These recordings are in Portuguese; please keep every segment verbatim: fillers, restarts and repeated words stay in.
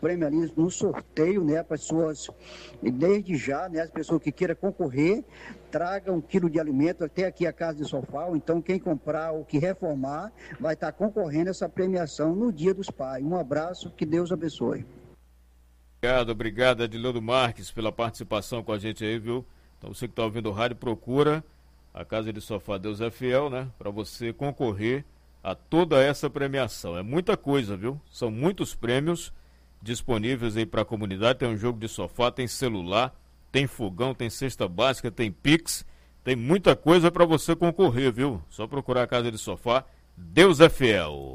prêmio ali no sorteio, né, para as pessoas, desde já, né, as pessoas que queiram concorrer, tragam um quilo de alimento até aqui a Casa de Sofá, então quem comprar ou que reformar vai estar concorrendo a essa premiação no Dia dos Pais. Um abraço, que Deus abençoe. Obrigado, obrigado, Edileudo Marques, pela participação com a gente aí, viu? Então você que está ouvindo o rádio, procura a Casa de Sofá Deus é Fiel, né, para você concorrer a toda essa premiação. É muita coisa, viu? São muitos prêmios disponíveis aí para a comunidade. Tem um jogo de sofá, tem celular, tem fogão, tem cesta básica, tem Pix, tem muita coisa para você concorrer, viu? Só procurar a Casa de Sofá Deus é Fiel.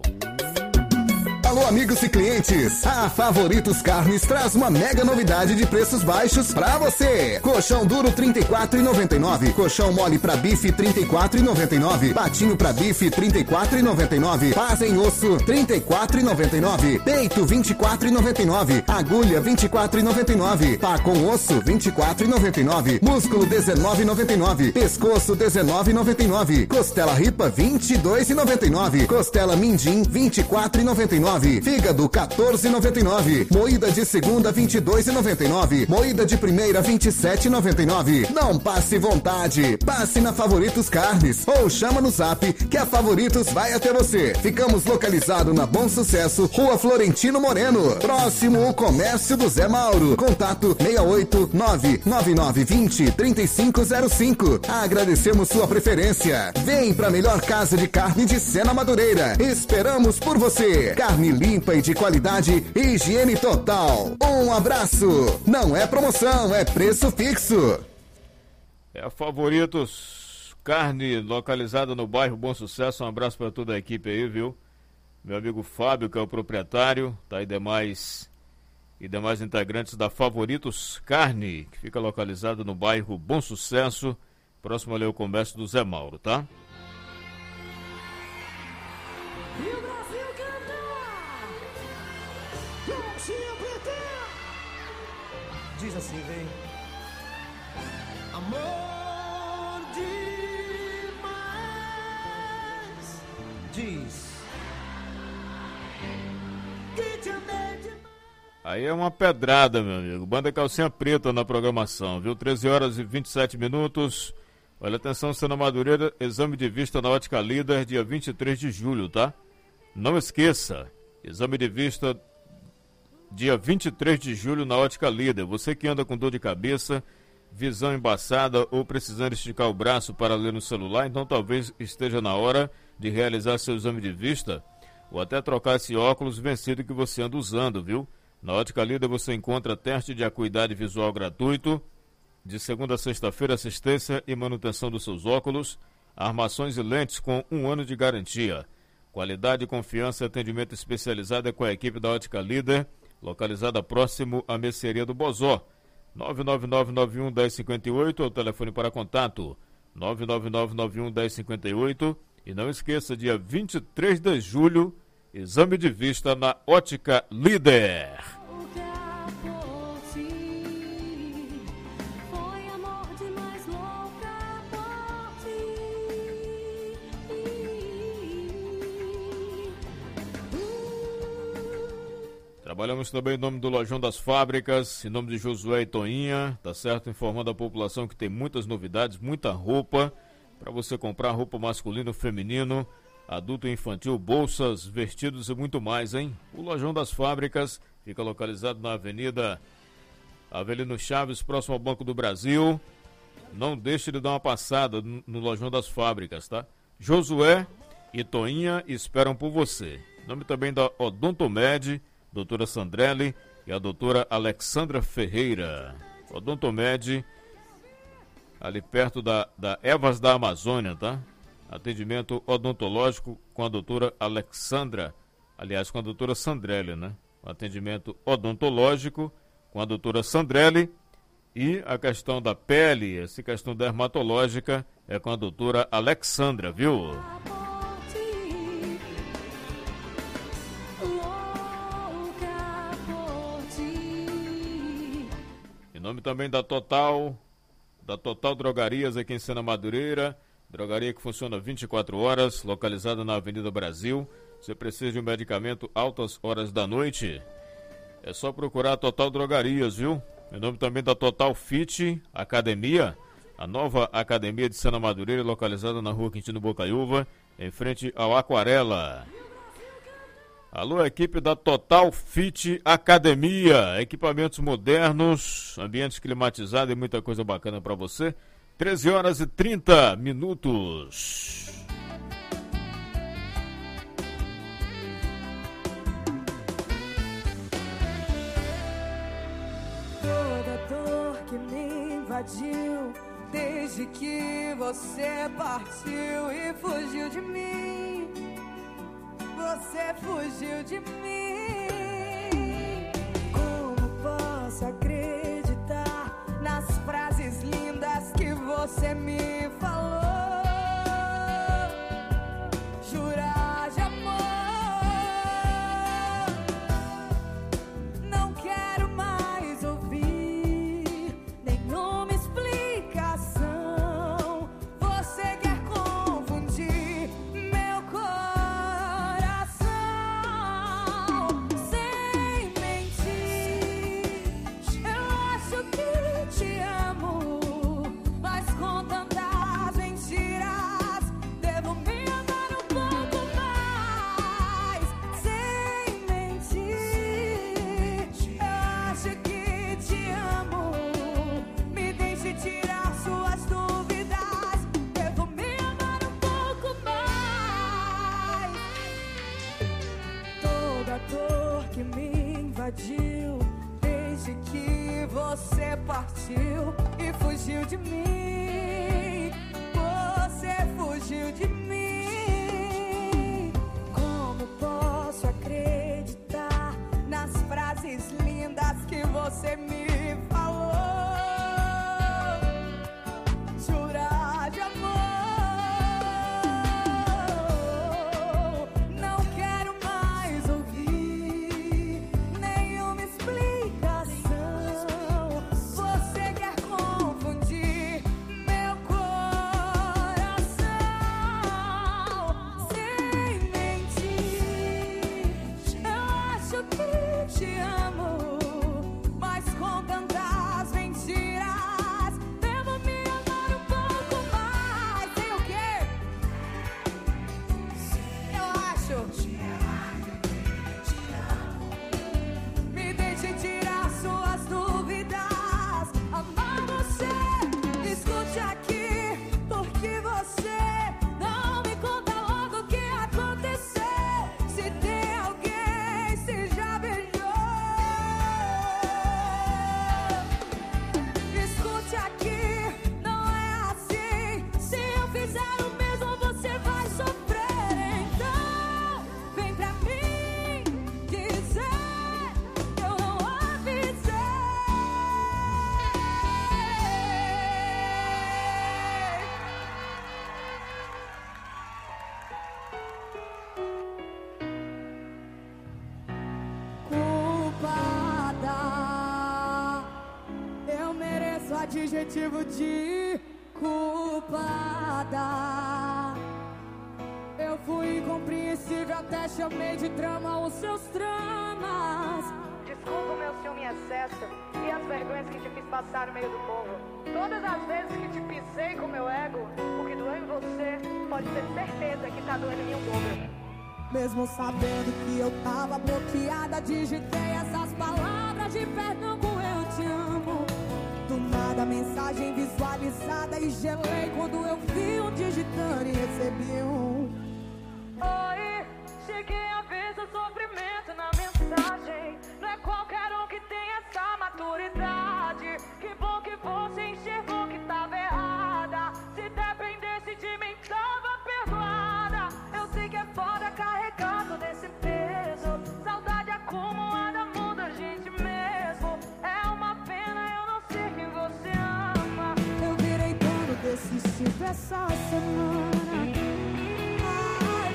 Alô, amigos e clientes, a Favoritos Carnes traz uma mega novidade de preços baixos pra você. Colchão duro trinta e quatro reais e noventa e nove centavos, colchão mole pra bife trinta e quatro reais e noventa e nove centavos, patinho pra bife trinta e quatro reais e noventa e nove centavos, paz em osso trinta e quatro reais e noventa e nove centavos, peito vinte e quatro reais e noventa e nove centavos, agulha vinte e quatro reais e noventa e nove centavos, pá com osso vinte e quatro reais e noventa e nove centavos, músculo dezenove reais e noventa e nove centavos, pescoço dezenove reais e noventa e nove centavos, costela ripa vinte e dois reais e noventa e nove centavos, costela mindim vinte e quatro reais e noventa e nove centavos, fígado quatorze reais e noventa e nove centavos, moída de segunda vinte e dois reais e noventa e nove centavos, moída de primeira vinte e sete reais e noventa e nove centavos. Não passe vontade, passe na Favoritos Carnes ou chama no Zap que a Favoritos vai até você. Ficamos localizados na Bom Sucesso, Rua Florentino Moreno, próximo ao Comércio do Zé Mauro. Contato seis oito nove nove nove dois zero três cinco zero cinco. Agradecemos sua preferência. Vem pra melhor casa de carne de Sena Madureira. Esperamos por você. Carne limpa e de qualidade e higiene total. Um abraço. Não é promoção, é preço fixo. É a Favoritos Carne, localizada no bairro Bom Sucesso. Um abraço para toda a equipe aí, viu? Meu amigo Fábio, que é o proprietário, tá aí demais e demais integrantes da Favoritos Carne, que fica localizado no bairro Bom Sucesso, próximo ali ao comércio do Zé Mauro, tá? E o Brasil canta! Diz assim, vem. Amor demais. Diz. Que te amei demais. Aí é uma pedrada, meu amigo. Banda Calcinha Preta na programação, viu? treze horas e vinte e sete minutos. Olha, atenção, Sena Madureira, exame de vista na Ótica Líder, dia vinte e três de julho, tá? Não esqueça, exame de vista dia vinte e três de julho na Ótica Líder. Você que anda com dor de cabeça, visão embaçada ou precisando esticar o braço para ler no celular, então talvez esteja na hora de realizar seu exame de vista ou até trocar esse óculos vencido que você anda usando, viu? Na Ótica Líder você encontra teste de acuidade visual gratuito, de segunda a sexta-feira, assistência e manutenção dos seus óculos, armações e lentes com um ano de garantia. Qualidade, confiança e atendimento especializado é com a equipe da Ótica Líder, localizada próximo à mercearia do Bozó. nove nove nove nove um um zero cinco oito é o telefone para contato. nove nove nove nove um um zero cinco oito. E não esqueça, dia vinte e três de julho, exame de vista na Ótica Líder. Trabalhamos também em nome do Lojão das Fábricas, em nome de Josué e Toinha, tá certo? Informando a população que tem muitas novidades, muita roupa, para você comprar roupa masculino, feminino, adulto e infantil, bolsas, vestidos e muito mais, hein? O Lojão das Fábricas fica localizado na Avenida Avelino Chaves, próximo ao Banco do Brasil. Não deixe de dar uma passada no, no Lojão das Fábricas, tá? Josué e Toinha esperam por você. Em nome também da Odontomed, doutora Sandrelli e a doutora Alexandra Ferreira. Odontomed, ali perto da, da Evas da Amazônia, tá? Atendimento odontológico com a doutora Alexandra, aliás, com a doutora Sandrelli, né? Atendimento odontológico com a doutora Sandrelli e a questão da pele, essa questão dermatológica é com a doutora Alexandra, viu? Em nome também da Total, da Total Drogarias aqui em Sena Madureira, drogaria que funciona vinte e quatro horas, localizada na Avenida Brasil. Você precisa de um medicamento altas horas da noite? É só procurar a Total Drogarias, viu? Em nome também da Total Fit Academia, a nova academia de Sena Madureira, localizada na rua Quintino Bocaiúva, em frente ao Aquarela. Alô, equipe da Total Fit Academia, equipamentos modernos, ambientes climatizados e muita coisa bacana para você. treze horas e trinta minutos. Toda dor que me invadiu desde que você partiu e fugiu de mim. Você fugiu de mim. Como posso acreditar nas frases lindas que você me falou? Jurar de amor. Não quero mais ouvir nenhuma explicação. Você quer confundir meu coração sem mentir. Eu acho que te amo, mas com tantas mentiras devo me amar um pouco mais. Sem mentir, eu acho que te amo. Me deixe tirar suas dúvidas. Devo me amar um pouco mais. Toda dor que me invadiu desde que você partiu e fugiu de mim. Você fugiu de mim. Como posso acreditar nas frases lindas que você me falou? Jurar de amor. Não quero mais ouvir nenhuma explicação. Você quer confundir meu coração sem mentir. Eu acho que te amo, mas com tantas mentiras devo me amar um pouco mais. Sei o quê? Eu acho. Me deixe tirar suas dúvidas. Amar você, escute aqui, porque você não me conta logo o que aconteceu. Se tem alguém, se já beijou. Escute aqui, não é assim. Se eu fizer o mesmo, você vai sofrer. Então, vem pra mim dizer que eu não avisei. Culpada, eu mereço adjetivo de culpada. Eu fui incompreensível, até chamei de drama os seus dramas. Desculpa o meu ciúme em excesso e as vergonhas que te fiz passar no meio do povo. Todas as vezes que te pisei com meu ego, o que doeu em você, pode ter certeza que tá doendo em mim um dobro. Mesmo sabendo que eu tava bloqueada, digitei essas palavras de perdão com eu te amo. Do nada a mensagem visualizada e gelei quando eu vi um digitando e recebi um. Oi, cheguei a ver seu sofrimento na mensagem. Não é qualquer um que tem essa maturidade. Que bom que você enxergou que tava errada. Se dependesse de mim, tava perdoada. Eu sei que é foda carregar todo esse peso. Saudade acumulada muda a gente mesmo. É uma pena, eu não sei quem você ama. Eu virei dono desse tipo essa semana. Ai,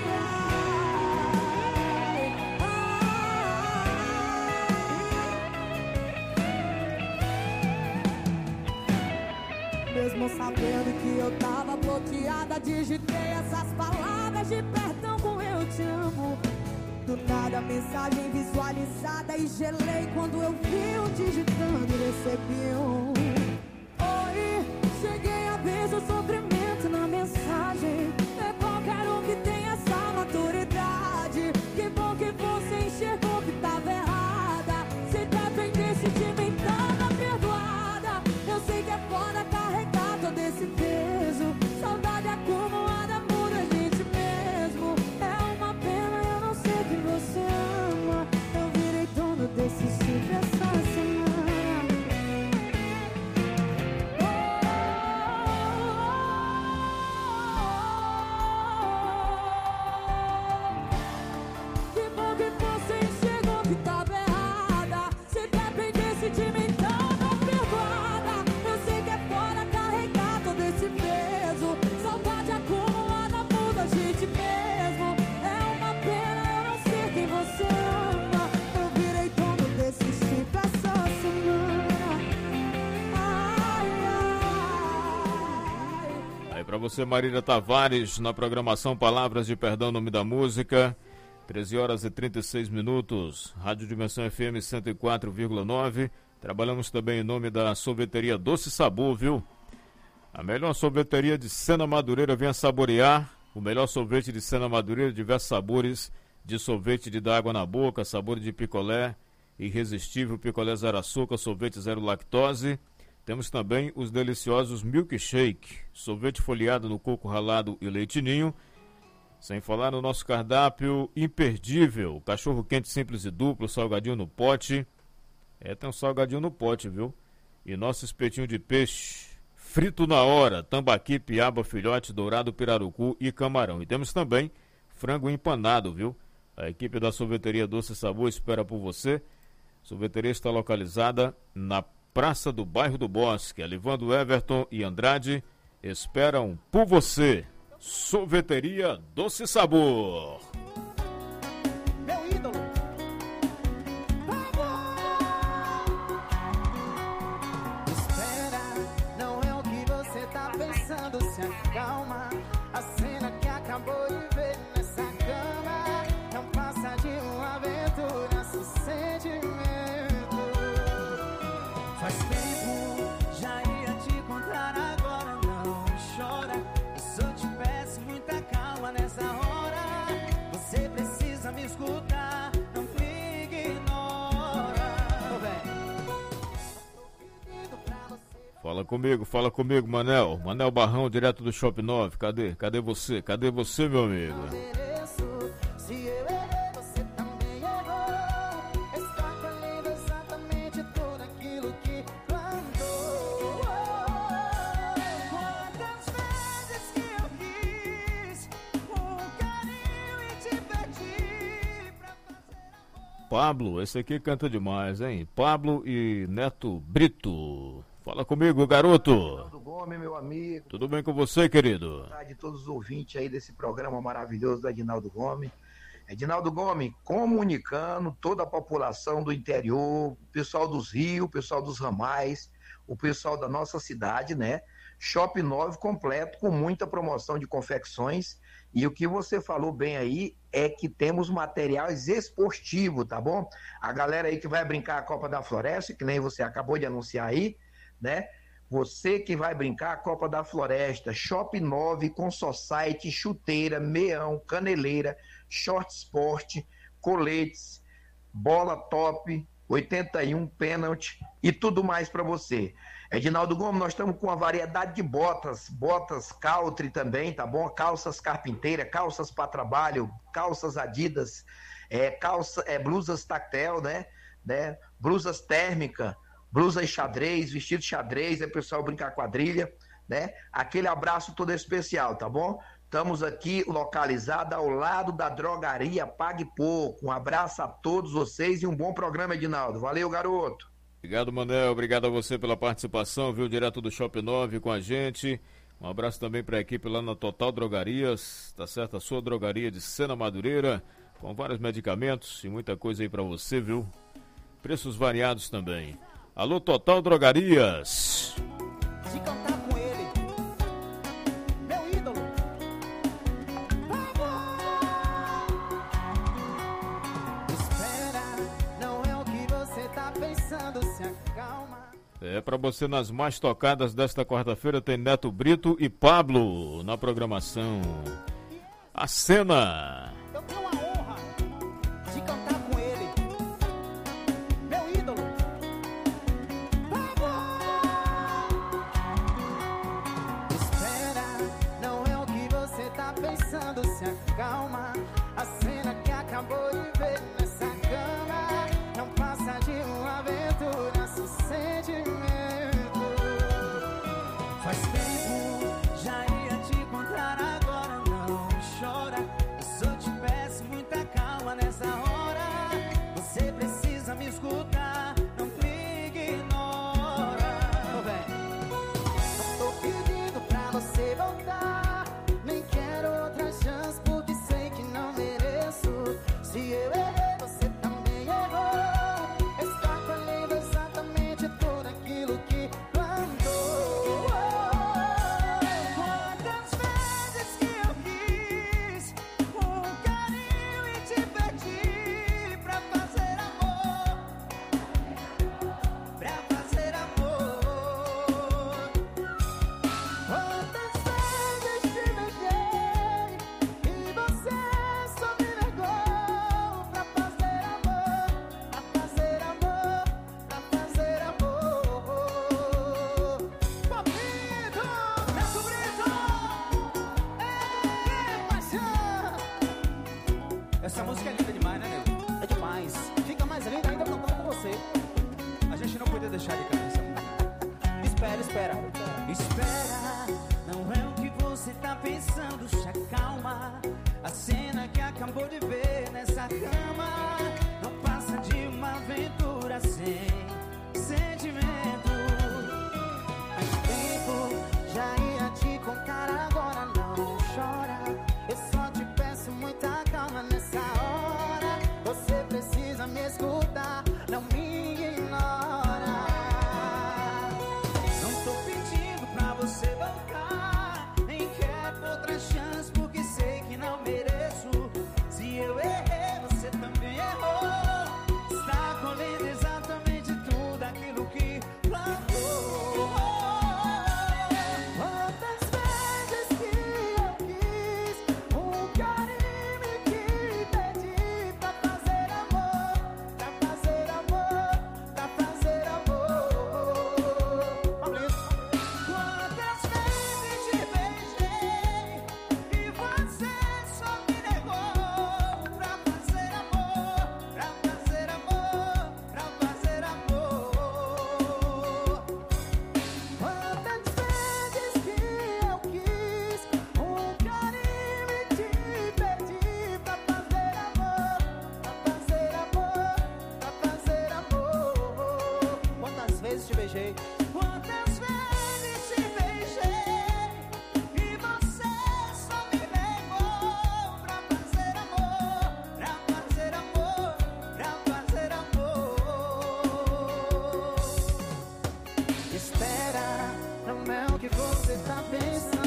ai, ai. Mesmo sabendo que eu tava bloqueada, digitei essas palavras de perdão com eu te amo. Do nada a mensagem visualizada e gelei quando eu vi o digitando e recebi um oi. Cheguei a ver o sofrimento na mensagem. É qualquer um que tem essa maturidade. Que bom que você enxergou que tava errada. Se dependesse de mim, tava perdoada. Eu sei que é foda carregar todo esse peso. Saudade acumulada muda a gente mesmo. É uma pena eu não sei que você ama. Eu virei dono desse chip essa semana. Que bom que você enxergou que tava errada. Se dependesse de mim, tava perdoada. Eu sei que é fora carregar todo esse peso. Saudade acumulada muda a gente mesmo. É uma pena eu não sei quem você ama. Eu virei dono desse chip essa semana. Ai, ai. Aí pra você, Marília Tavares, na programação Palavras de Perdão, nome da música. treze horas e trinta e seis minutos, Rádio Dimensão F M cento e quatro vírgula nove. Trabalhamos também em nome da sorveteria Doce Sabor, viu? A melhor sorveteria de Sena Madureira, venha saborear. O melhor sorvete de Sena Madureira, diversos sabores de sorvete de dar água na boca, sabor de picolé, irresistível, picolé zero açúcar, sorvete zero lactose. Temos também os deliciosos milkshake, sorvete folheado no coco ralado e leite ninho. Sem falar no nosso cardápio imperdível, cachorro quente simples e duplo, salgadinho no pote. É, tem um salgadinho no pote, viu? E nosso espetinho de peixe, frito na hora, tambaqui, piaba, filhote, dourado, pirarucu e camarão. E temos também frango empanado, viu? A equipe da sorveteria Doce Sabor espera por você. A sorveteria está localizada na Praça do Bairro do Bosque. Alivando Everton e Andrade esperam por você. Sorveteria Doce Sabor. Meu ídolo. Espera, não é o que você tá pensando, se acalma. A cena que acabou de ver nessa cama não passa de uma aventura, esse sentimento. Faz tempo, já ia te encontrar, agora não chora. Se eu te peço muita calma nessa hora, você precisa me escutar, não me ignora. Tô bem. Fala comigo, fala comigo, Manel. Manel Barrão, direto do Shop nove. Cadê? Cadê você? Cadê você, meu amigo? Mereço, se eu errei, você também errou. Está colhendo exatamente tudo aquilo que plantou. Quantas vezes que eu quis um carinho e te perdi pra fazer amor. Pablo, esse aqui canta demais, hein? Pablo e Neto Brito. Fala comigo, garoto. Edinaldo Gomes, meu amigo, Tudo bem com você, querido? de todos os ouvintes aí desse programa maravilhoso do Edinaldo Gomes. Edinaldo Gomes, comunicando toda a população do interior, o pessoal dos rios, o pessoal dos ramais, o pessoal da nossa cidade, né? Shop nove completo, com muita promoção de confecções. E o que você falou bem aí é que temos materiais esportivos, tá bom? A galera aí que vai brincar a Copa da Floresta, que nem você acabou de anunciar aí, né? Você que vai brincar a Copa da Floresta, Shop nove com society, chuteira, meião, caneleira, short sport, coletes, bola top, oitenta e um pênalti e tudo mais para você. Edinaldo Gomes, nós estamos com uma variedade de botas, botas country também, tá bom? Calças carpinteira, calças para trabalho, calças Adidas, é, calça, é, blusas tactel, né? né? Blusas térmica, blusa xadrez, vestido xadrez, é pessoal brincar quadrilha, né? Aquele abraço todo especial, tá bom? Estamos aqui localizados ao lado da drogaria Pague Pouco. Um abraço a todos vocês e um bom programa, Edinaldo. Valeu, garoto. Obrigado, Manel. Obrigado a você pela participação, viu? Direto do Shop nove com a gente. Um abraço também para a equipe lá na Total Drogarias, tá certo? A sua drogaria de Sena Madureira, com vários medicamentos e muita coisa aí para você, viu? Preços variados também. Alô, Total Drogarias. Se cantar com ele, meu ídolo. pensando, se acalma. É, pra você nas mais tocadas desta quarta-feira tem Neto Brito e Pablo na programação. A cena. Eu tenho a honra de cantar com ele, meu ídolo. Espera, não é o que você tá pensando, se acalma. A cena que acabou de ver nessa cama não passa de uma aventura, se sentimento. Faz tempo, já ia te encontrar, agora não chora. Eu só te peço muita calma nessa hora. Você precisa me escutar, não me ignora. Ô, véi, não tô pedindo pra você voltar, nem quero outra chance porque sei que não mereço. Se eu errei, você também errou. Está colhendo exatamente tudo aquilo que plantou. Quantas vezes que eu quis um carinho e te pedi pra fazer amor, pra fazer amor. Quantas vezes te beijei e você só me negou pra fazer amor, pra fazer amor, pra fazer amor. Papito, Neto Brito, é paixão. Essa música é linda demais, né, nego? É demais. Fica mais linda ainda cantando com você. A gente não podia deixar de cantar essa música. Espera, espera. Espera, não é o que você tá pensando, se acalma. A cena que acabou de ver nessa cama não passa de uma aventura sem sentimento. Faz tempo, já ia te contar, agora não chora. Eu só te peço muita calma nessa hora. Você precisa me escutar, não me ignora. Não tô pedindo pra você voltar, nem quero outra chance porque sei que não mereço. Se eu errei, você também errou. Está colhendo exatamente tudo aquilo que plantou. Quantas vezes que eu quis um carinho e te pedi pra fazer amor, pra fazer amor, pra fazer amor. Quantas vezes te beijei e você só me negou pra fazer amor, pra fazer amor, pra fazer amor. Quantas vezes que eu quis um carinho e te pedi pra fazer amor, pra fazer amor, pra fazer amor. Quantas vezes te beijei? Quantas vezes te beijei e você só me negou pra fazer amor, pra fazer amor, pra fazer amor. Espera, não é o que você tá pensando.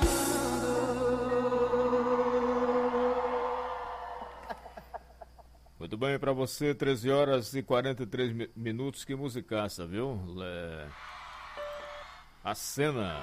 Muito bem, pra você, treze horas e quarenta e três mi- minutos, que musicaça, viu? É... A cena.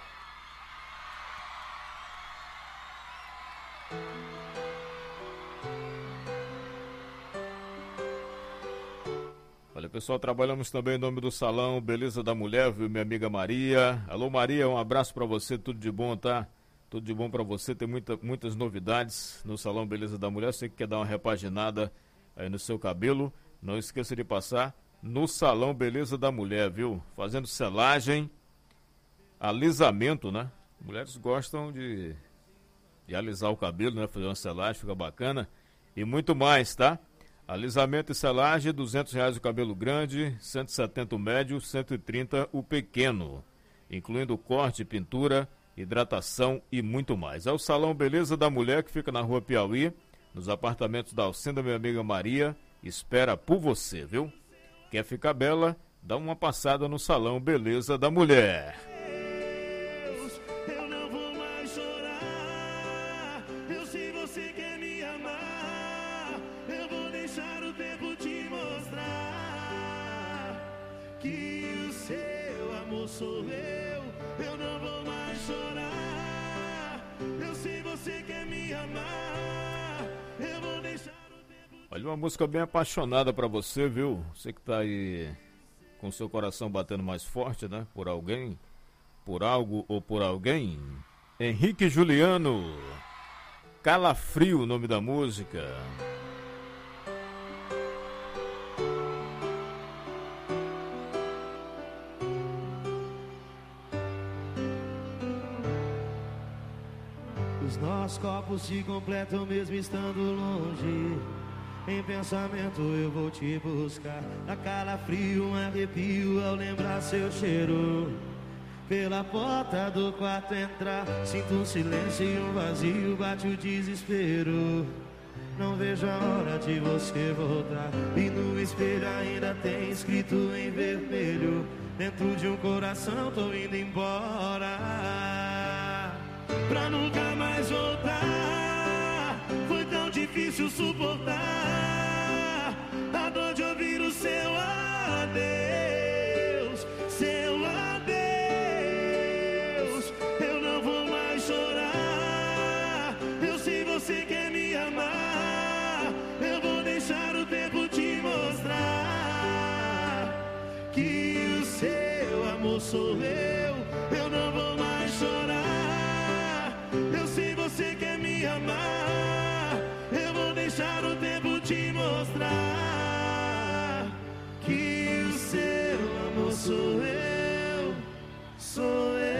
Olha, pessoal, trabalhamos também em nome do Salão Beleza da Mulher, viu, minha amiga Maria. Alô, Maria, um abraço pra você, tudo de bom, tá? Tudo de bom pra você, tem muita, muitas novidades no Salão Beleza da Mulher. Você que quer dar uma repaginada aí no seu cabelo, não esqueça de passar no Salão Beleza da Mulher, viu? Fazendo selagem, alisamento, né? Mulheres gostam de, de alisar o cabelo, né? Fazer uma selagem, fica bacana. E muito mais, tá? Alisamento e selagem, duzentos reais o cabelo grande, cento e setenta o médio, cento e trinta o pequeno. Incluindo corte, pintura, hidratação e muito mais. É o Salão Beleza da Mulher, que fica na Rua Piauí, nos apartamentos da Alcenda, minha amiga Maria, espera por você, viu? Quer ficar bela? Dá uma passada no Salão Beleza da Mulher. Eu não vou mais chorar. Eu sei você quer me amar. Eu vou deixar o tempo te mostrar. que o seu amor sou eu. Eu não vou mais chorar. Eu sei você quer me amar. Eu vou deixar o tempo. Olha, uma música bem apaixonada pra você, viu? Você que tá aí com seu coração batendo mais forte, né? Por alguém, por algo ou por alguém. Henrique Juliano, Calafrio, o nome da música. Os nossos corpos se completam mesmo estando longe. Em pensamento eu vou te buscar. A calafrio, um arrepio ao lembrar seu cheiro. Pela porta do quarto entrar, sinto um silêncio e um vazio, bate o desespero. Não vejo a hora de você voltar. E no espelho ainda tem escrito em vermelho: dentro de um coração tô indo embora, pra nunca mais voltar. Foi tão difícil suportar a dor de ouvir o seu adeus, seu adeus. Eu não vou mais chorar. Eu sei você quer me amar. Eu vou deixar o tempo te mostrar que o seu amor sou eu. Eu não vou mais chorar. Eu sei você quer me amar. Eu vou deixar o tempo te mostrar que o seu amor sou eu, sou eu.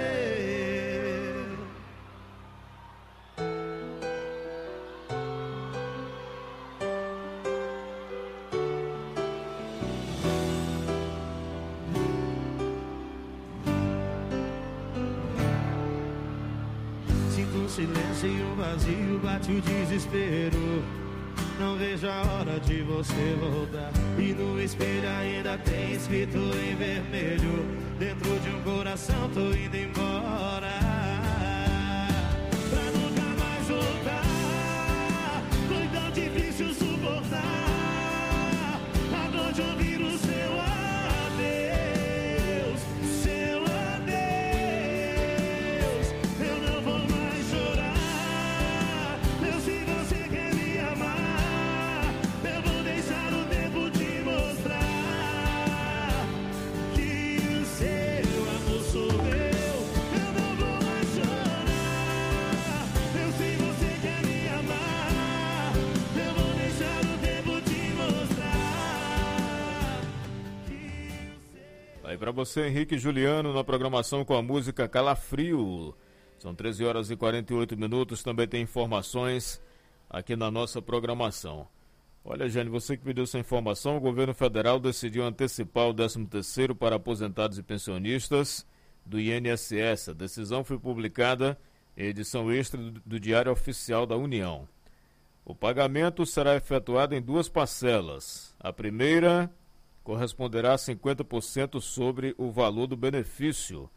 Sinto um silêncio e um vazio, bate o desespero. Não vejo a hora de você voltar. E no espelho ainda tem escrito em vermelho: dentro de um coração tô indo embora, pra nunca mais voltar. Foi tão difícil suportar a dor de ouvir o seu adeus, seu adeus. Eu não vou mais chorar. Eu sei você quer me amar. Eu vou deixar o tempo te mostrar que o seu amor sou eu. Eu não vou mais chorar. Eu sei você quer me amar. Eu vou deixar o tempo te mostrar que o seu... Aí pra você, Henrique Juliano, na programação com a música Calafrio. São treze horas e quarenta e oito minutos, também tem informações aqui na nossa programação. Olha, Jane, você que pediu essa informação, o governo federal decidiu antecipar o décimo terceiro para aposentados e pensionistas do I N S S. A decisão foi publicada em edição extra do, do Diário Oficial da União. O pagamento será efetuado em duas parcelas. A primeira corresponderá a cinquenta por cento sobre o valor do benefício,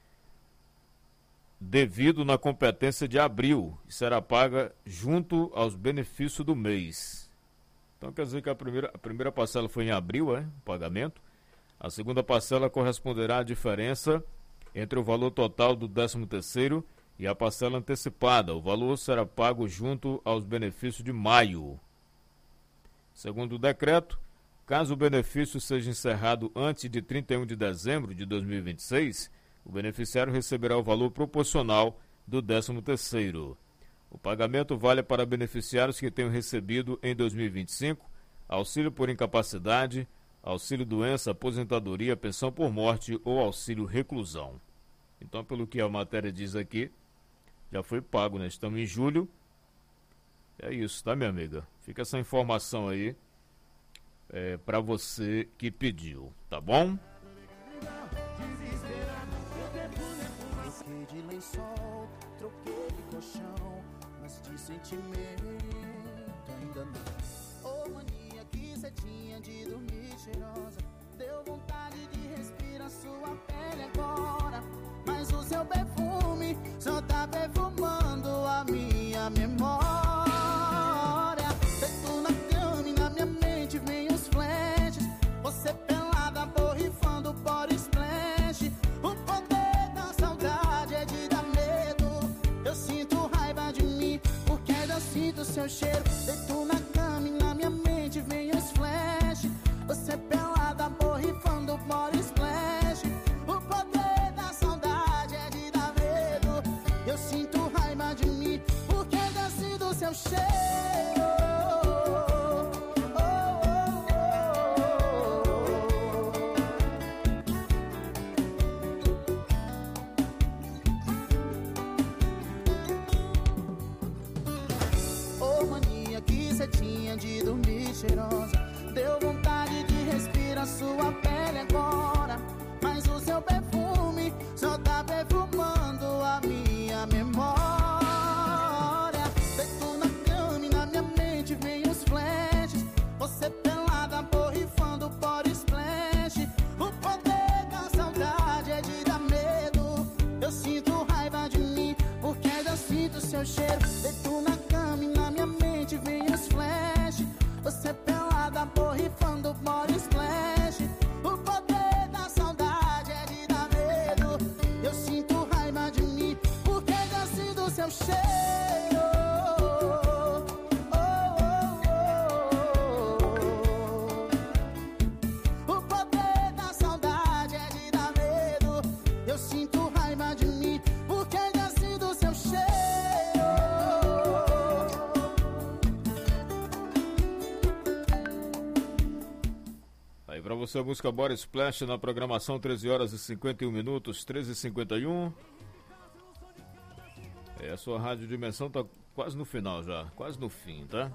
devido na competência de abril, e será paga junto aos benefícios do mês. Então quer dizer que a primeira, a primeira parcela foi em abril, é, o pagamento. A segunda parcela corresponderá à diferença entre o valor total do décimo terceiro e a parcela antecipada. O valor será pago junto aos benefícios de maio. Segundo o decreto, caso o benefício seja encerrado antes de trinta e um de dezembro de dois mil e vinte e seis, o beneficiário receberá o valor proporcional do décimo terceiro. O pagamento vale para beneficiários que tenham recebido em dois mil e vinte e cinco auxílio por incapacidade, auxílio doença, aposentadoria, pensão por morte ou auxílio reclusão. Então, pelo que a matéria diz aqui, já foi pago, né? Estamos em julho. É isso, tá, minha amiga? Fica essa informação aí é, para você que pediu, tá bom? Troquei de lençol, troquei de colchão, mas de sentimento ainda não. Ô mania que cê tinha de dormir cheirosa, deu vontade de respirar sua pele agora. Mas o seu perfume só tá perfumando a minha memória. Feito na cama e na minha mente vem os flashes, você pelada borrifando pó. seu cheiro. Deito na cama e na minha mente vem os flash. Você pelada, borrifando body splash. O poder da saudade é de dar medo. Eu sinto raiva de mim porque desci do seu cheiro. De dormir cheirosa, deu vontade de respirar sua pele agora. Mas o seu perfume só tá perfumando a minha memória. Deito na cama e na minha mente vem os flashes. Você pelada, borrifando body splash. O poder da saudade é de dar medo. Eu sinto raiva de mim porque ainda sinto seu cheiro. Deito na cama e na minha mente vem os flashes. Você pelada, borrifando body splash. O poder da saudade é de dar medo. Eu sinto raiva de mim porque desci do seu cheiro. Oh, oh, oh, oh. O poder da saudade é de dar medo. Eu sinto raiva de mim porque desci do seu cheiro. Pra você a música Body Splash na programação treze horas e cinquenta e um minutos, treze e cinquenta e um. É, a sua Rádio Dimensão tá quase no final já, quase no fim, tá?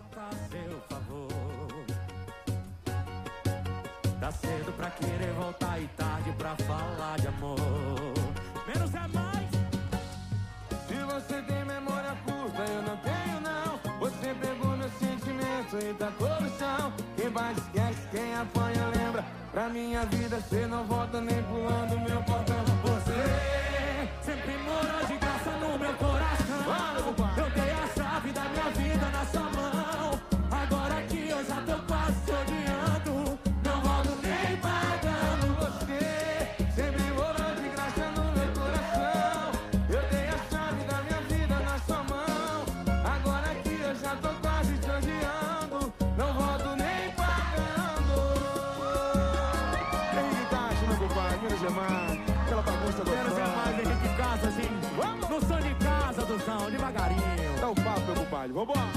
Tá cedo pra querer voltar e tarde pra falar de amor. Menos é mais. Se você tem memória curta, eu não tenho não. Você pegou meu sentimento e tacou no chão. Quem vai esquece, quem apanha lembra. Pra minha vida cê não volta nem pulando meu portão. Você sempre morou de graça no meu coração. Eu dei a chave da minha vida na sua mão. Agora que eu já tô quase te odiando, não volto nem pagando. Você sempre morou de graça no meu coração. Eu dei a chave da minha vida na sua mão. Agora que eu já tô quase te odiando, não volto nem pagando. Henrique Caixa, meu compadre, menos é mais. Aquela bagunça do menos é mais, Henrique Casa, assim. No som de casa do Zão, devagarinho. Dá um papo, meu compadre, vambora.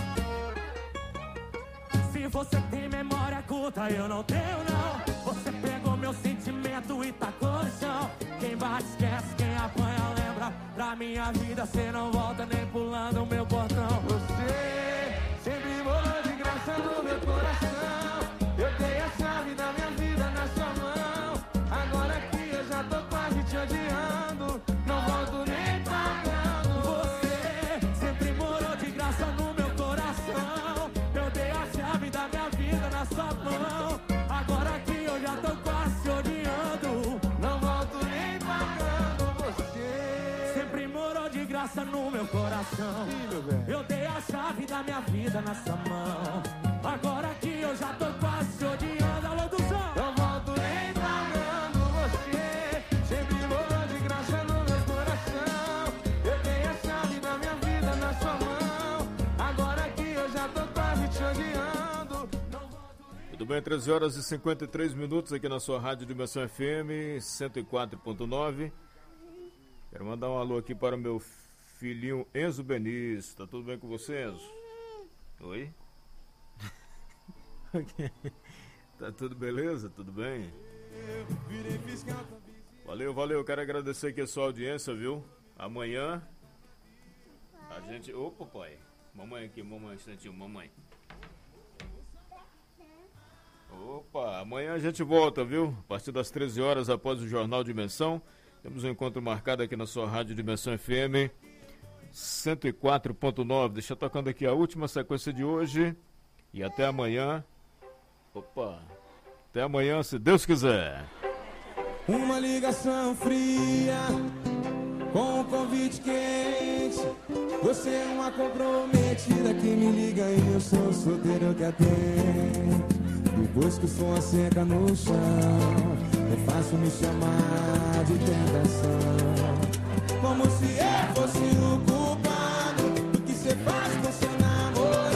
Se você tem memória curta, eu não tenho não. Você pegou meu sentimento e tacou no chão. Quem bate esquece, quem apanha lembra. Pra minha vida cê não volta nem pulando o meu portão. Você sempre morou de graça no meu coração. Eu dei a chave da minha vida na sua mão. Agora que eu já tô quase te odiando, não volto nem pagando. Você sempre morou de graça no meu coração. Eu dei a chave da minha vida na sua mão. Agora que eu já tô quase te odiando, não volto nem pagando. Você sempre morou de graça no meu coração. Eu dei a chave da minha vida na sua mão. Agora que eu já tô quase te odiando, alô do som, não volto nem pagando. Você sempre morou de graça no meu coração. Eu dei a chave da minha vida na sua mão. Agora que eu já tô quase te odiando, não volto nem... Tudo bem, treze horas e cinquenta e três minutos aqui na sua Rádio Dimensão F M cento e quatro ponto nove. Quero mandar um alô aqui para o meu filhinho Enzo Benício. Tá tudo bem com você, Enzo? Oi? Tá tudo beleza? Tudo bem? Valeu, valeu. Quero agradecer aqui a sua audiência, viu? Amanhã a gente... Ô, papai. Mamãe aqui, mamãe, um instantinho, mamãe. Opa, amanhã a gente volta, viu? A partir das treze horas, após o Jornal Dimensão. Temos um encontro marcado aqui na sua Rádio Dimensão F M cento e quatro ponto nove. Deixa tocando aqui a última sequência de hoje. E até amanhã. Opa, até amanhã, se Deus quiser. Uma ligação fria com um convite quente. Você é uma comprometida que me liga e eu sou solteiro que atende. Depois que o som seca no chão, é fácil me chamar de tentação. Como se eu fosse o culpado do que você faz com seu namorado.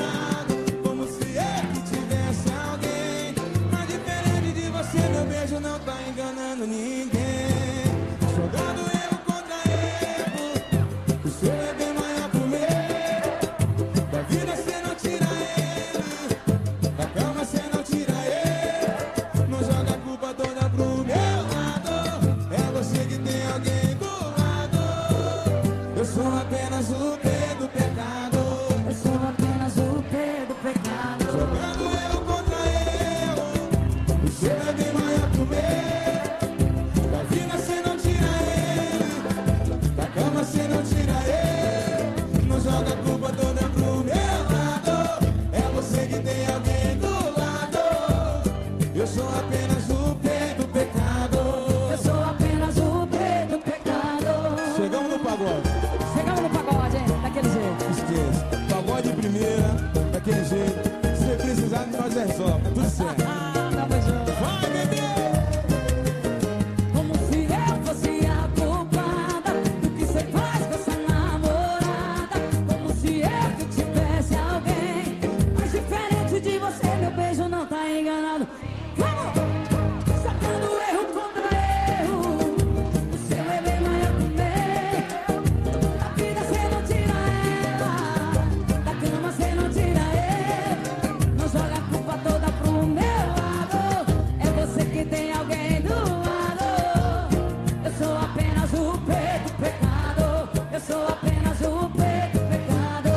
não tá enganando ninguém. Jogando erro contra erro. O seu é bem maior que o meu. Da vida cê não tira ele. Da cama cê não tira ele. Não joga a culpa toda pro meu lado. É você que tem alguém do lado. Eu sou apenas o P do pecado. Eu sou apenas o P do pecado. Jogando erro contra erro. O seu é bem maior que o meu. Da vida cê não tira ele. Da cama cê não tira ele. Não joga a culpa toda pro meu lado. É você que tem alguém do lado. Eu sou apenas o P do pecado. Eu sou apenas o P do pecado. Chegamos no pagode. Chegamos no pagode, hein? Daquele jeito. Esqueça. Pagode de primeira, daquele jeito. Se precisar, nós resolve. Tá tudo certo. Ah, tamo junto. Vai, bebê! Como se eu fosse a culpada do que cê faz com essa namorada. Como se eu que tivesse alguém. Mas diferente de você, meu beijo não tá enganado. Vamos! Sacando erro contra erro. O seu é bem maior que o meu. Da vida cê não tira ela. Da cama cê não tira ele. Não joga a culpa toda pro meu lado. É você que tem alguém do lado. Eu sou apenas o P do pecado. Eu sou apenas o P do pecado.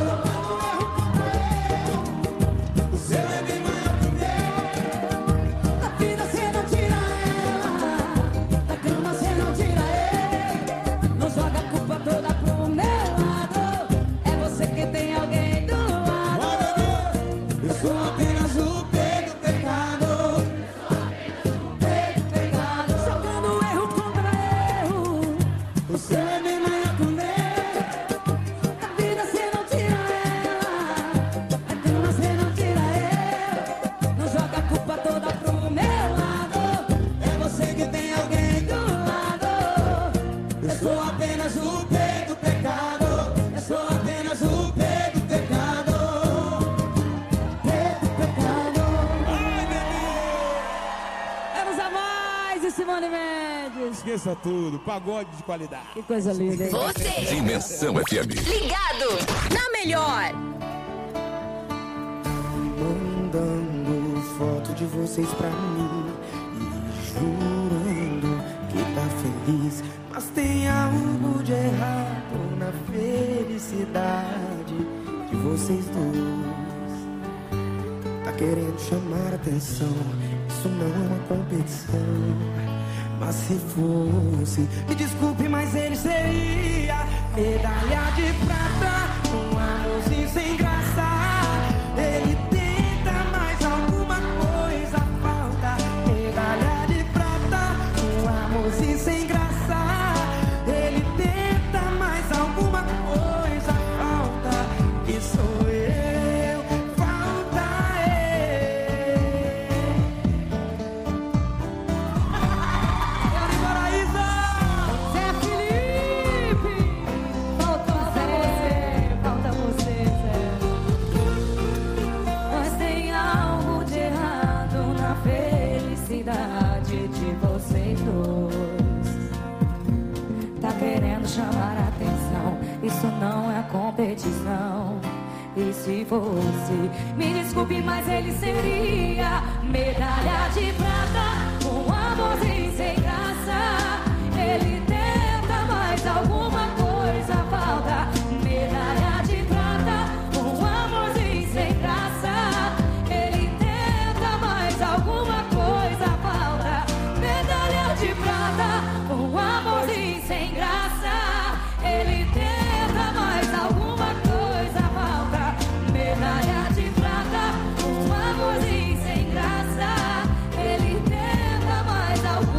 O seu é bem maior que o meu. Da vida cê não tira ela. Da cama cê não tira ele. Não joga a culpa toda pro meu lado. É você que tem alguém do lado. Eu sou apenas o P do pecado. P do pecado. Jogando erro contra erro. O seu é bem maior que o meu. Da vida cê não tira ela. Da cama cê não tira ele. Não joga a culpa toda pro meu lado. É você que tem alguém do lado. Eu sou apenas o P do pecado. Eu sou apenas o P do pecado. P do pecado. Ai, bebê! Vamos a mais de Simone Mendes. Esqueça tudo. Pagode de qualidade. Que coisa linda, hein? Você, Dimensão F M. ligado na melhor. Mandando foto de vocês pra mim e jurando que tá feliz, mas tem algo de errado na felicidade de vocês dois. Tá querendo chamar atenção, isso não é uma competição. Mas se fosse, me desculpe, mas ele seria medalha de prata, um amorzinho sem graça. Ele tenta, mas alguma coisa falta. Medalha de prata, um amorzinho sem graça. Ele tenta, mas alguma coisa falta. E sou eu, falta ele. Zé Felipe! Falta você, falta você, Zé. Mas tem algo de errado na felicidade de vocês dois. Tá querendo chamar a atenção, isso não é competição. E se fosse, me desculpe, mas ele seria medalha de prata, um amorzinho sem graça. Ele tenta, mas alguma coisa falta. Medalha de prata, um amorzinho sem graça. Ele tenta, mas alguma coisa falta. Medalha de prata, um amorzinho sem graça. Ele tenta, mas alguma coisa falta. Medalha de prata, um amorzinho sem graça. Ele tenta, mas alguma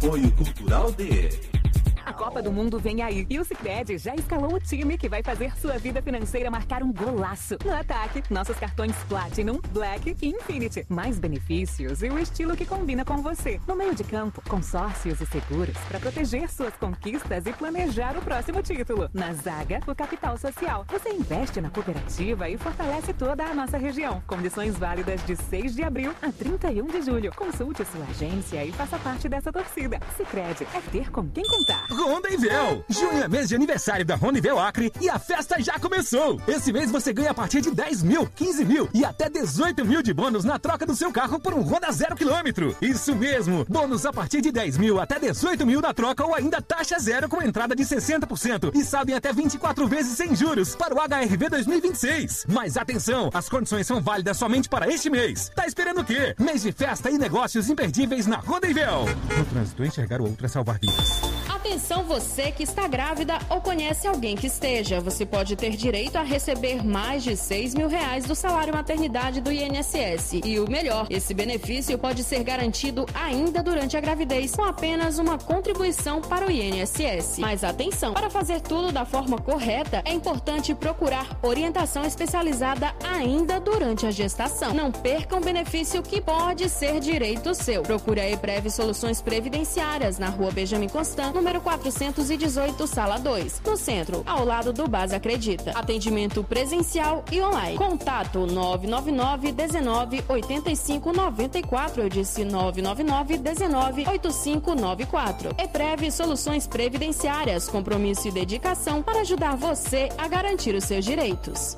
Apoio Cultural de... A Copa do Mundo vem aí e o Sicredi já escalou o time que vai fazer sua vida financeira marcar um golaço. No ataque, nossos cartões Platinum, Black e Infinity. Mais benefícios e o estilo que combina com você. No meio de campo, consórcios e seguros para proteger suas conquistas e planejar o próximo título. Na zaga, o capital social. Você investe na cooperativa e fortalece toda a nossa região. Condições válidas de seis de abril a trinta e um de julho. Consulte sua agência e faça parte dessa torcida. Sicredi é ter com quem contar. Rondevel. Junho é mês de aniversário da Rondevel Acre e a festa já começou. Esse mês você ganha a partir de dez mil, quinze mil e até dezoito mil de bônus na troca do seu carro por um Honda zero quilômetro. Isso mesmo, bônus a partir de dez mil até dezoito mil na troca ou ainda taxa zero com entrada de sessenta por cento e saldo em até vinte e quatro vezes sem juros para o H R V dois mil e vinte e seis. Mas atenção, as condições são válidas somente para este mês. Tá esperando o quê? Mês de festa e negócios imperdíveis na Rondevel. No trânsito, enxergar o outro é salvar vidas. Atenção você que está grávida ou conhece alguém que esteja. Você pode ter direito a receber mais de seis mil reais do salário maternidade do I N S S. E o melhor, esse benefício pode ser garantido ainda durante a gravidez com apenas uma contribuição para o I N S S. Mas atenção, para fazer tudo da forma correta, é importante procurar orientação especializada ainda durante a gestação. Não perca um benefício que pode ser direito seu. Procure a Eprev Soluções Previdenciárias na Rua Benjamin Constant, número quatrocentos e dezoito, sala dois, no centro, ao lado do Base Acredita. Atendimento presencial e online. Contato nove nove nove, dezenove, oitenta e cinco, noventa e quatro. Eu disse nove nove nove, dezenove, oitenta e cinco noventa e quatro. Eprev Soluções Previdenciárias. Compromisso e dedicação para ajudar você a garantir os seus direitos.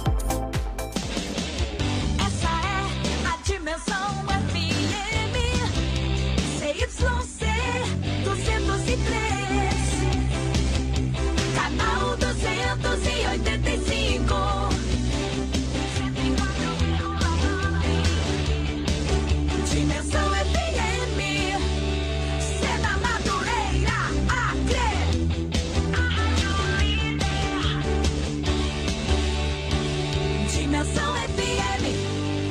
Essa é a Dimensão F M. C Y C duzentos e três, canal duzentos e oitenta e cinco. Dimensão F M, Cena Madureira, Acre. Dimensão F M.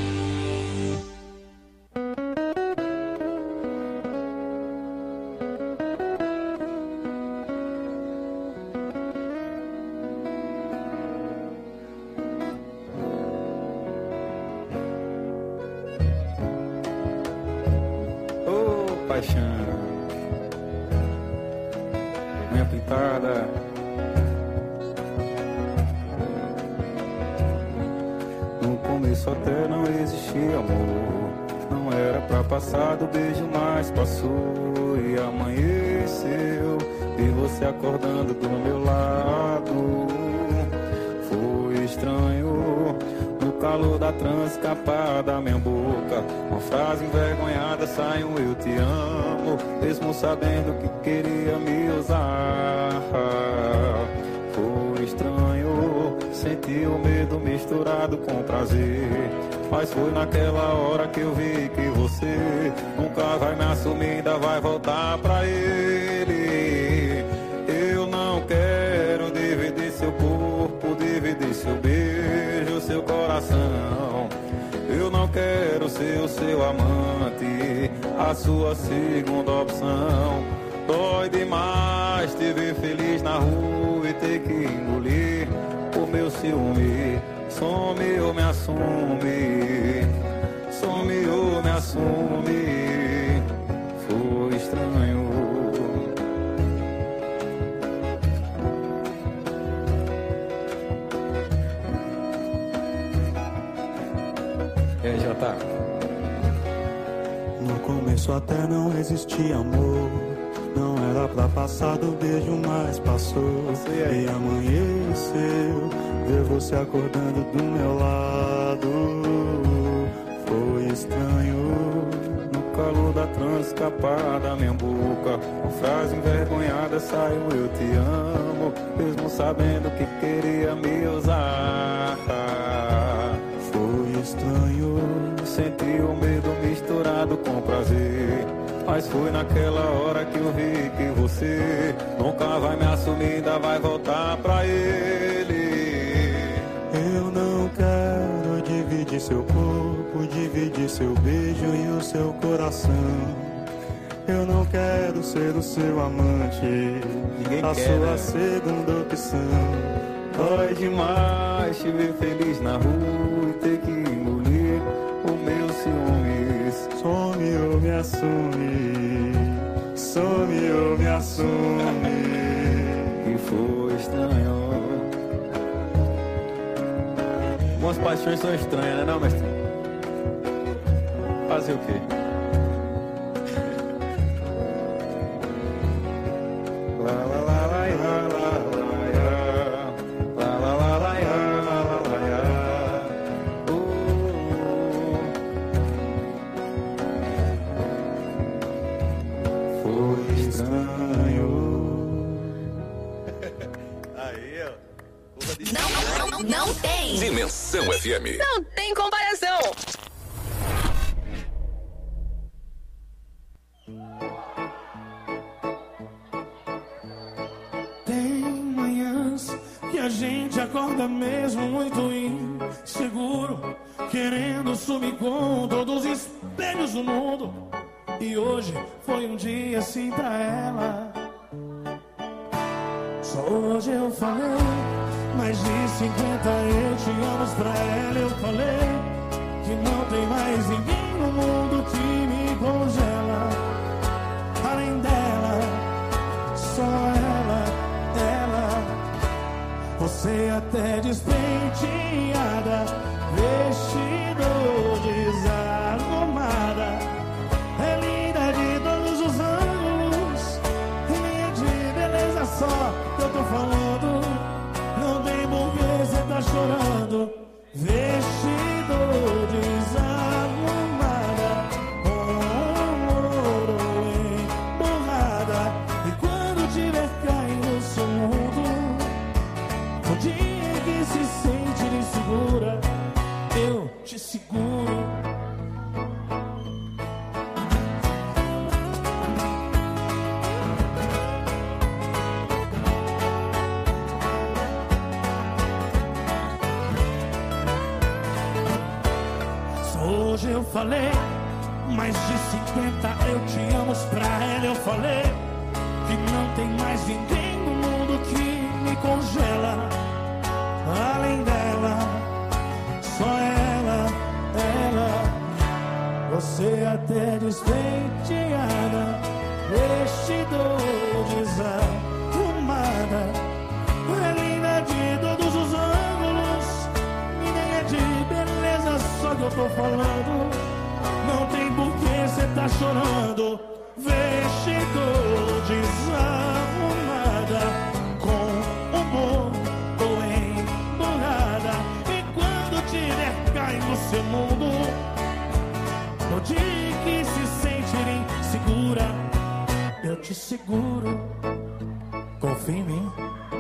Paixão, unha pintada, no começo até não existia amor, não era pra passar do beijo, mas passou e amanheceu, vi você acordando do meu lado, foi estranho. No calor da trans, escapar da minha boca, uma frase envergonhada saiu, eu te amo, mesmo sabendo que queria me usar. Foi estranho, senti o medo misturado com prazer, mas foi naquela hora que eu vi que você nunca vai me assumir, ainda vai voltar pra ele. Eu não quero dividir seu corpo, dividir seu beijo, seu coração. Eu não quero ser o seu amante, a sua segunda opção. Dói demais te ver feliz na rua e ter que engolir o meu ciúme. Some ou me assume, some ou me assume. Foi estranho. É, já tá. No começo até não existia amor, não era pra passar do beijo, mas passou. E amanheceu, ver você acordando do meu lado. Foi estranho, no calor da trans, escapar da minha boca, uma frase envergonhada saiu, eu te amo, mesmo sabendo que queria me usar. Foi estranho, senti o medo misturado com prazer, mas foi naquela hora que eu vi que você nunca vai me assumir, ainda vai voltar pra ele. Eu não quero dividir seu corpo, dividir seu beijo e o seu coração. Eu não quero ser o seu amante, Ninguém a quer, sua né? segunda opção. Dói demais te ver feliz na rua e ter que engolir o meu ciúmes. Some ou me assume, some ou me assume. Que foi estranho. Algumas paixões são estranhas, né, não, mestre? Fazer o quê? La la la la la la la la la la la la la la. Foi estranho. Aí, ó. Não, não, não tem. Dimensão F M. Não tem comparação. Tem manhãs que a gente acorda mesmo muito inseguro, querendo sumir com todos os espelhos do mundo. E hoje foi um dia assim pra ela. Só hoje eu falei mais de cinquenta eu te amo pra ela. Eu falei que não tem mais ninguém no mundo que me congela. Além dela, só ela, ela. Você até despenteada, vestido desarrumada. É linda de todos os ângulos, linha de beleza só que eu tô falando. Não tem por que você tá chorando. Vestido desarrumada, com ouro emburrada. E quando tiver caindo no seu mundo, o dia que se sente insegura, eu te seguro. Hoje eu falei mais de cinquenta eu te amo pra ela. Eu falei que não tem mais ninguém no mundo que me congela. Além dela, só ela, ela. Você até despenteada, vestido desarrumada. É linda de todos os ângulos, ninguém é de beleza só que eu tô falando. Não tem por que cê tá chorando. Vestido desarrumada, com humor ou embolada. E quando tiver cai no seu mundo, no dia que se sentir insegura, eu te seguro. Confia em mim.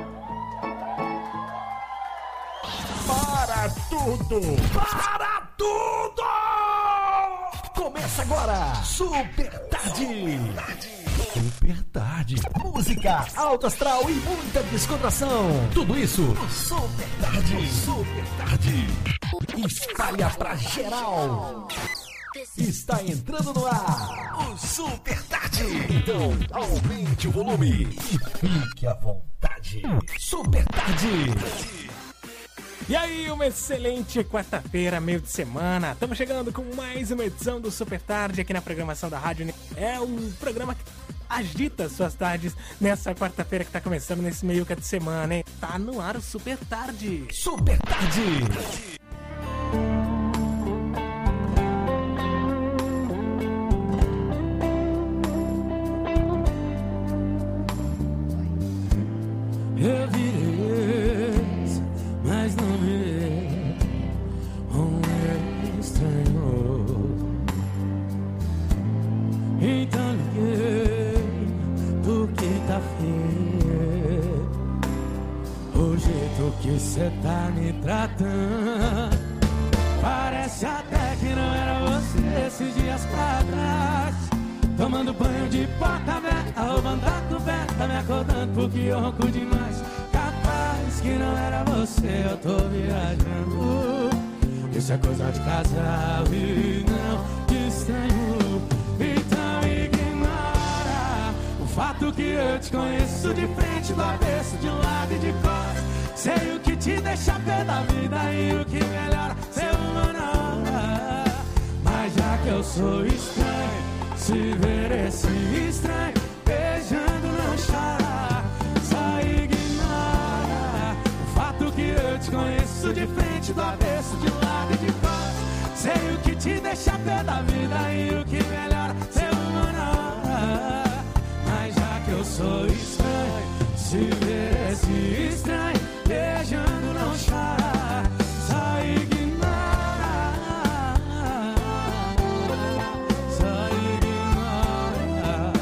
Para tudo! Para tudo! Começa agora, Super Tarde! Super Tarde. Música, alto astral e muita descontração. Tudo isso no Super Tarde. Super Tarde. Espalha pra geral. Está entrando no ar o Super Tarde. Então, aumente o volume e fique à vontade. Super Tarde. E aí, uma excelente quarta-feira, meio de semana. Estamos chegando com mais uma edição do Super Tarde aqui na programação da Rádio. É um programa que agita suas tardes nessa quarta-feira que tá começando nesse meio de semana, hein? Tá no ar o Super Tarde. Super Tarde. Eu virei, mas não me um estranho. Então liguei, porque tá feio o jeito que cê tá me tratando. Parece até que não era você esses dias pra trás. Tomando banho de porta aberta, roubando a coberta, me acordando porque eu ronco demais. Capaz que não era você, eu tô viajando. Isso é coisa de casal e não de estranho. Então ignora. fato que eu te conheço de frente, do avesso, de um lado e de costas. Sei o que te deixa pé da vida e o que melhora ser humano. Mas já que eu sou estranho, se ver esse estranho beijando não chora, só ignora o fato que eu te conheço de frente, do avesso, de um lado e de costas. Sei o que te deixa pé da vida e o que melhora ser humano. Mas já que eu sou estranho, se ver esse estranho beijando não chora, só ignora, só ignora.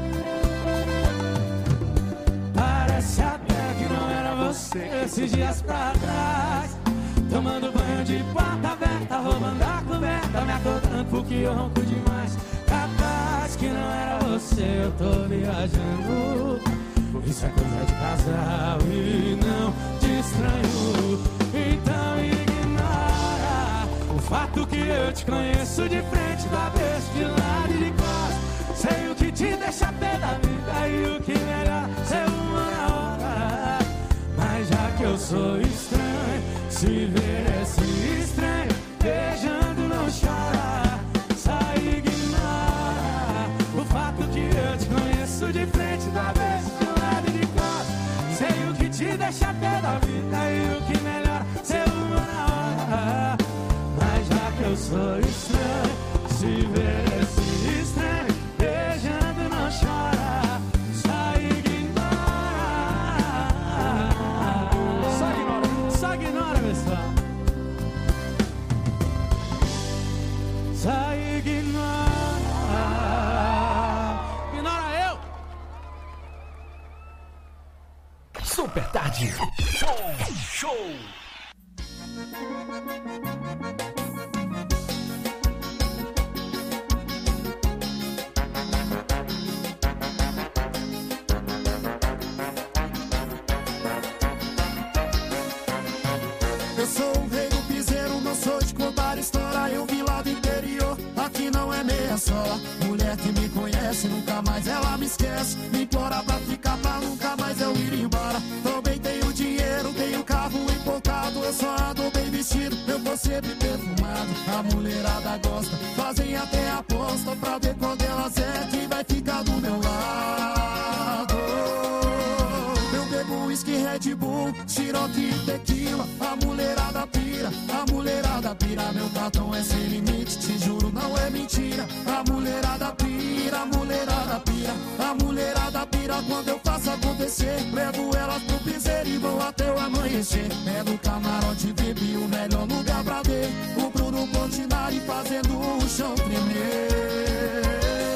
Parece até que não era você esses dias pra trás, tomando banho de porta aberta, roubando a coberta, me acordando porque eu ronco demais. Capaz que não era você, eu tô viajando. Isso é coisa de casal e não de estranho. Então ignora o fato que eu te conheço de frente, do avesso, de lado e de costas. Sei o que te deixa pé da vida e o que melhor ser uma hora. Mas já que eu sou estranho, se ver esse estranho beijando não chora, só ignora o fato que eu te conheço de frente, do avesso, de lado e de costas. Sei o que te deixa pé da vida e o que melhor ser uma hora. Mas já que eu sou estranho, se ver esse estranho beijando não chora, só ignora. Só ignora, só ignora, pessoal. Só ignora. Ignora eu. Super Tarde. Show! Show! Eu sou o rei do piseiro, não sou de contar história. Eu vim lá do interior, aqui não é meia só. Mulher que me conhece, nunca mais ela me esquece. Me implora pra ficar, pra nunca mais eu ir embora. Também tenho dinheiro, tenho carro importado. Eu só ando bem vestido, eu vou sempre perfumado. A mulherada gosta, fazem até aposta pra ver quando elas é que vai ficar do meu lado. Eu bebo whisky, Red Bull, Cherokee e tequila. A mulherada pira, a mulherada pira. Meu cartão é sem limite, te juro, não é mentira. A mulherada pira, a mulherada pira. A mulherada pira quando eu faço acontecer. Levo elas pro piseiro e vou até o amanhecer. É no camarote V I P, o melhor lugar pra ver o Bruno Continari fazendo o chão tremer.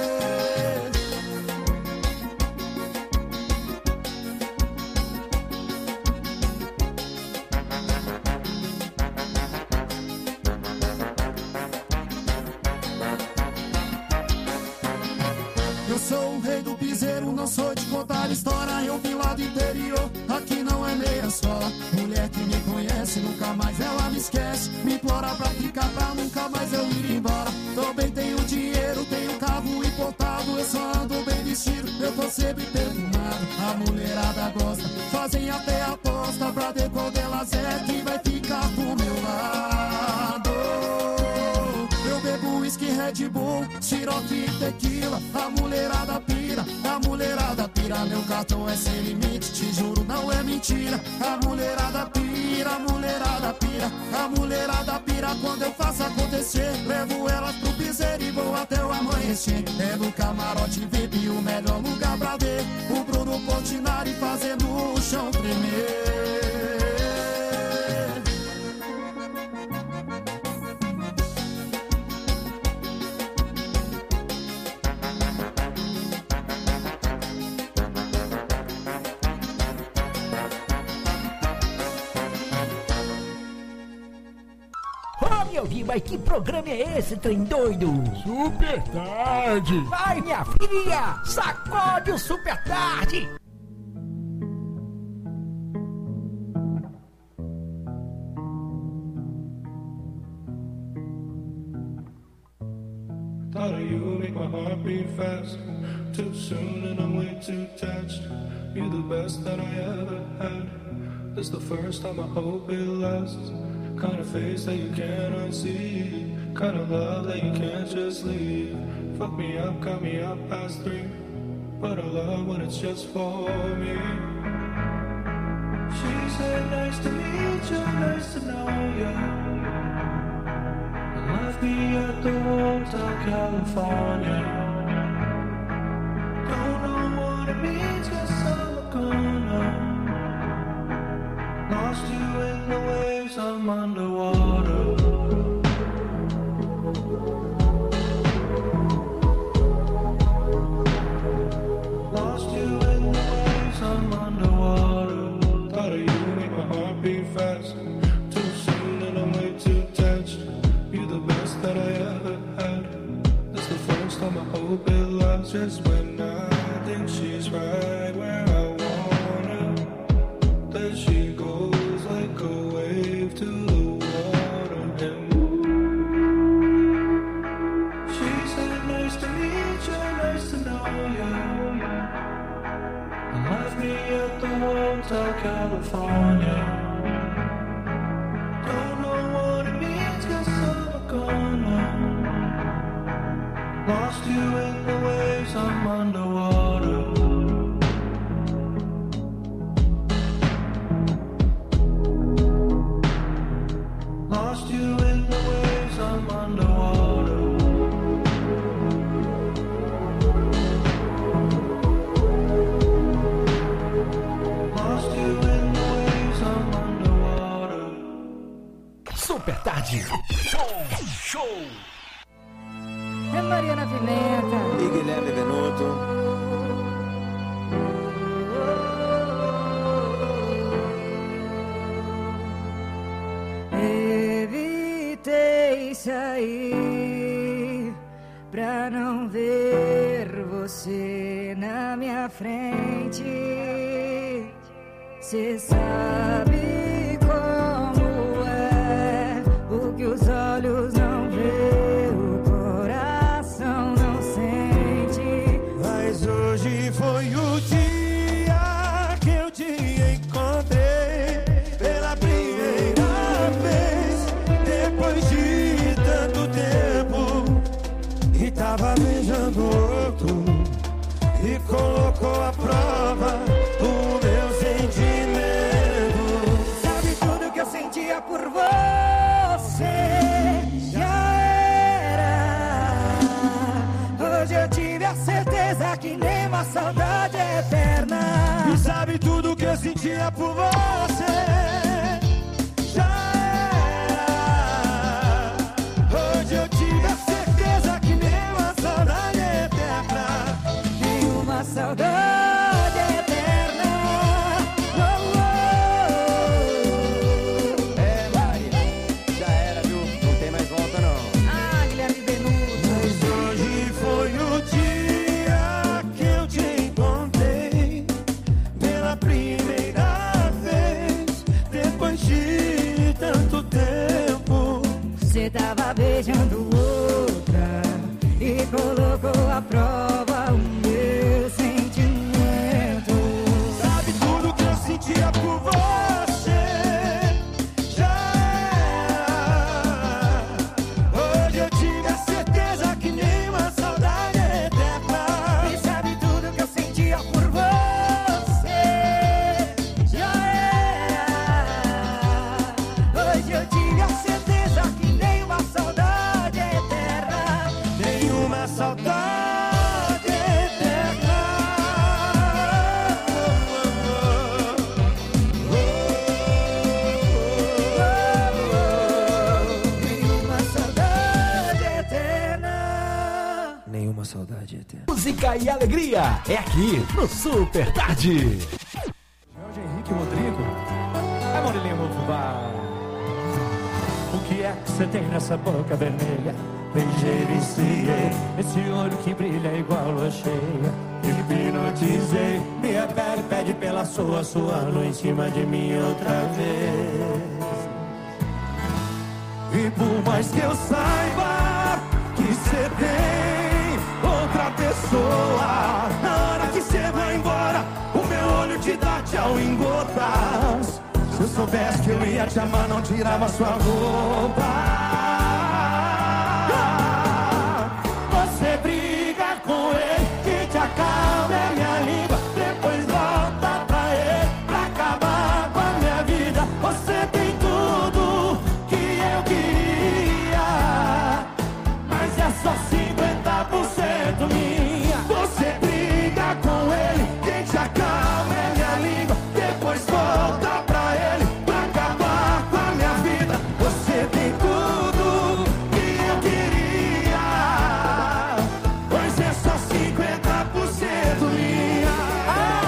Eu sou o rei do piseiro, não sou de contar história. Eu vim lá do interior, aqui não é meia só. Mulher que me conhece, nunca mais ela me esquece. Me implora pra ficar, pra nunca mais eu ir embora. Também tenho dinheiro, tenho carro importado. Eu só ando bem vestido, eu tô sempre perfumado. A mulherada gosta, fazem até aposta pra ver qual delas é que vai ficar do meu lado. Eu bebo whisky, Red Bull, Cherokee e tequila. A mulherada pira, a mulherada pira. Meu cartão é sem limite, te juro, não é mentira. A mulherada pira, a mulherada pira. A mulherada pira quando eu faço acontecer. Levo elas pro piseiro e vou até o amanhecer. É no camarote V I P, o melhor lugar pra ver o Bruno Continari fazendo o chão tremer. Ô, meu filho, mas que programa é esse, trem doido? Super Tarde. Vai, minha filha, sacode o Super Tarde. Thought of you make my heart beat fast. too soon and I'm way too attached. You're the best that I ever had. This the first time, I hope it lasts. Kind of face that you can't unsee. Kind of love that you can't just leave. Fuck me up, cut me up past three. But I love when it's just for me. She said nice to meet you, nice to know you. And left me at the Hotel California. Don't know what it means, cause I'm gonna. Lost you in the waves, I'm underwater. Lost you in the waves, I'm underwater. Thought of you, make my heart beat fast. Too soon and I'm way too attached. You're the best that I ever had. This the first time, I hope it lasts. Just when I think she's right where I want her, there she goes like a wave to the water. And she said nice to meet you, nice to know you. And left me at the Hotel California. Don't know what it means, cause I'm gonna. Lost you in the waves, I'm underwater. Lost you in the waves, I'm underwater. Lost you in the waves, I'm underwater. Super Tarde. Show, show. É Mariana Pimenta. E Guilherme Benuto. Evitei sair pra não ver você na minha frente. Cê sabe como é o que os olhos não vê, o coração não sente. Mas hoje foi o dia que eu te encontrei pela primeira vez, depois de tanto tempo. E tava beijando outro e colocou à prova o meu sentimento. Sabe tudo que eu sentia por você? Já era. Hoje eu tive a certeza que nem uma saudade eterna. E sabe tudo que eu sentia por você? Já era. Hoje eu tive a certeza que nem uma saudade eterna. Nem uma saudade eterna. Oh, oh. É, Maria, já era, viu? Não tem mais volta, não. Ah, Guilherme Benuto. Mas hoje foi o dia que eu te encontrei pela primeira vez, depois de tanto tempo. Cê tava beijando outra e colocou à prova o meu sentimento. Sabe tudo que eu sentia por você? Já era. Hoje eu tive a certeza que nem uma saudade eterna. E sabe tudo que eu sentia por você? Já era. Hoje eu tive a certeza que nem uma saudade eterna. Nenhuma saudade eterna. Nenhuma saudade eterna. Nenhuma saudade eterna. Música e alegria é aqui no Super Tarde. Jorge Henrique Rodrigo. É Murilinho Fubá. O que é que você tem nessa boca vermelha? Beijei, viciei, esse olho que brilha igual lua cheia. Hipnotizei, minha pele pede pela sua, suando em cima de mim outra vez. E por mais que eu saiba que você tem outra pessoa pessoa. Na hora que você vai embora, o meu olho te dá tchau em gotas. Se eu soubesse que eu ia te amar, não tirava sua roupa. Você briga com ele, que te acalma é minha língua. Depois volta pra ele, pra acabar com a minha vida. Você tem tudo que eu queria, mas é só cinquenta por cento minha. Você briga com ele, quem te acalma é minha língua. Depois volta pra ele, pra acabar com a minha vida. Você tem tudo que eu queria, pois é só cinquenta por cento minha. Ah,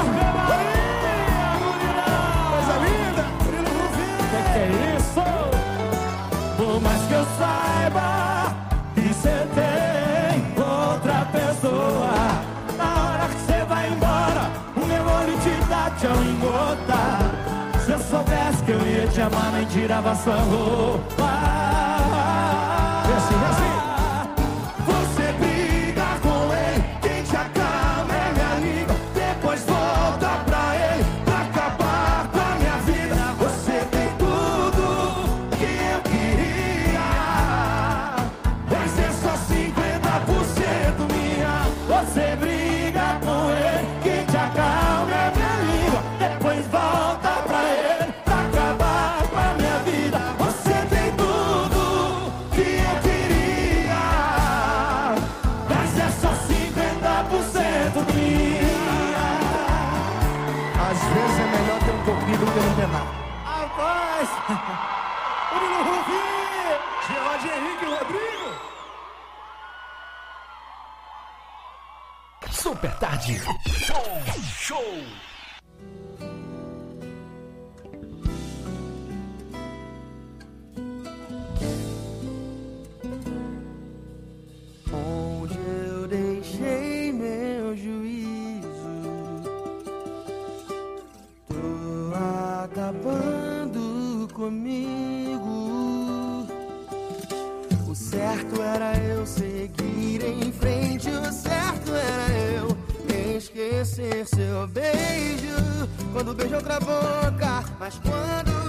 coisa linda! Que que é isso? Por mais que eu saiba que você tem outra pessoa, na hora que você vai embora, o meu olho te dá tchau em gota. Se eu soubesse que eu ia te amar, nem tirava sua roupa. Assim, assim. Você briga com ele, quem te acalma é minha língua. Depois volta pra ele, pra acabar com a minha vida. Você tem tudo que eu queria, pois é só cinquenta por cento minha. Você briga com ele, quem te acalma é minha língua. Depois volta pra ele, pra acabar com a minha vida. Você tem tudo que eu queria, mas é só cinquenta por cento minha. Às vezes é melhor ter um pouquinho do que não ter nada. Rapaz! O Bruno Rufi! Gerard Henrique Rodrigo! Super Tarde. Show, show. Onde eu deixei meu juízo, tô acabando comigo. O certo era eu seguir em frente, o certo era eu esquecer seu beijo. Quando beijo outra boca, mas quando